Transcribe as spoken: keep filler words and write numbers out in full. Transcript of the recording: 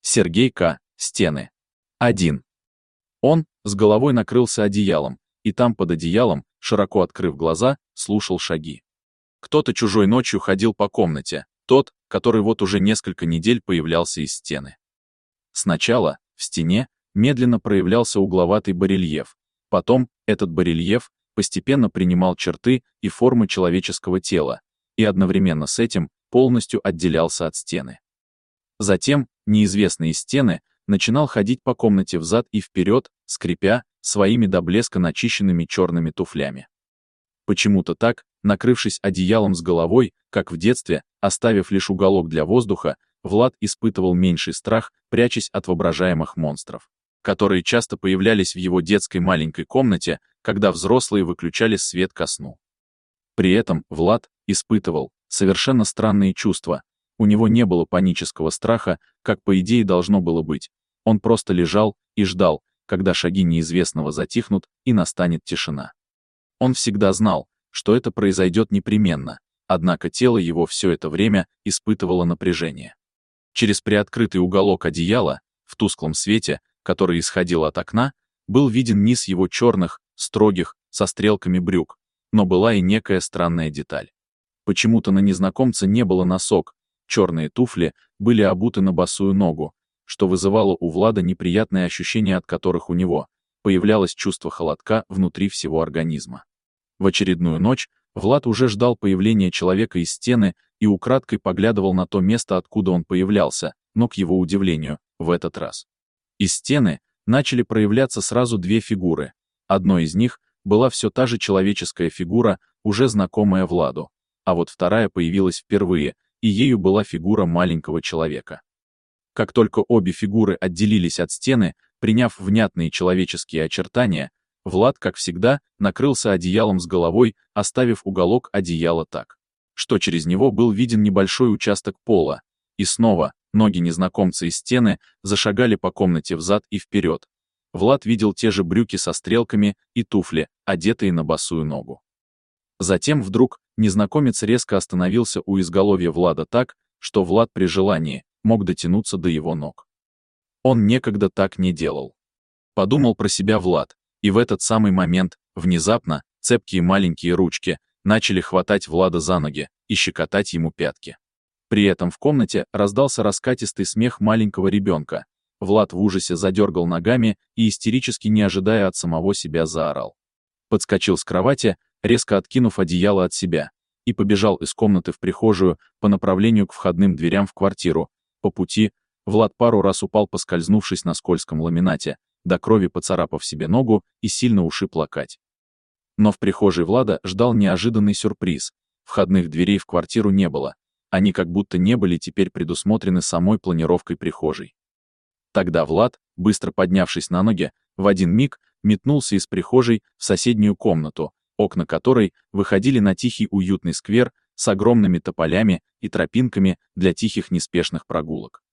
Сергей К. Стены. один. Он с головой накрылся одеялом, и там под одеялом, широко открыв глаза, слушал шаги. Кто-то чужой ночью ходил по комнате, тот, который вот уже несколько недель появлялся из стены. Сначала в стене медленно проявлялся угловатый барельеф, потом этот барельеф постепенно принимал черты и формы человеческого тела, и одновременно с этим полностью отделялся от стены. Затем неизвестный из стены начинал ходить по комнате взад и вперед, скрипя своими до блеска начищенными черными туфлями. Почему-то так, накрывшись одеялом с головой, как в детстве, оставив лишь уголок для воздуха, Влад испытывал меньший страх, прячась от воображаемых монстров, которые часто появлялись в его детской маленькой комнате, когда взрослые выключали свет ко сну. При этом Влад испытывал совершенно странные чувства. У него не было панического страха, как по идее должно было быть. Он просто лежал и ждал, когда шаги неизвестного затихнут и настанет тишина. Он всегда знал, что это произойдет непременно, однако тело его все это время испытывало напряжение. Через приоткрытый уголок одеяла, в тусклом свете, который исходил от окна, был виден низ его черных, строгих, со стрелками брюк, но была и некая странная деталь. Почему-то на незнакомце не было носок, черные туфли были обуты на босую ногу, что вызывало у Влада неприятные ощущения, от которых у него появлялось чувство холодка внутри всего организма. В очередную ночь Влад уже ждал появления человека из стены и украдкой поглядывал на то место, откуда он появлялся, но, к его удивлению, в этот раз из стены начали проявляться сразу две фигуры. Одной из них была все та же человеческая фигура, уже знакомая Владу, а вот вторая появилась впервые, и ею была фигура маленького человека. Как только обе фигуры отделились от стены, приняв внятные человеческие очертания, Влад, как всегда, накрылся одеялом с головой, оставив уголок одеяла так, что через него был виден небольшой участок пола, и снова ноги незнакомца из стены зашагали по комнате взад и вперед. Влад видел те же брюки со стрелками и туфли, одетые на босую ногу. Затем вдруг незнакомец резко остановился у изголовья Влада так, что Влад при желании мог дотянуться до его ног. Он некогда так не делал. Подумал про себя Влад, и в этот самый момент, внезапно, цепкие маленькие ручки начали хватать Влада за ноги и щекотать ему пятки. При этом в комнате раздался раскатистый смех маленького ребенка. Влад в ужасе задергал ногами и, истерически не ожидая от самого себя, заорал. Подскочил с кровати, резко откинув одеяло от себя, и побежал из комнаты в прихожую по направлению к входным дверям в квартиру. По пути Влад пару раз упал, поскользнувшись на скользком ламинате, до крови поцарапав себе ногу и сильно ушиб локоть. Но в прихожей Влада ждал неожиданный сюрприз. Входных дверей в квартиру не было. Они как будто не были теперь предусмотрены самой планировкой прихожей. Тогда Влад, быстро поднявшись на ноги, в один миг метнулся из прихожей в соседнюю комнату, окна которой выходили на тихий уютный сквер с огромными тополями и тропинками для тихих неспешных прогулок.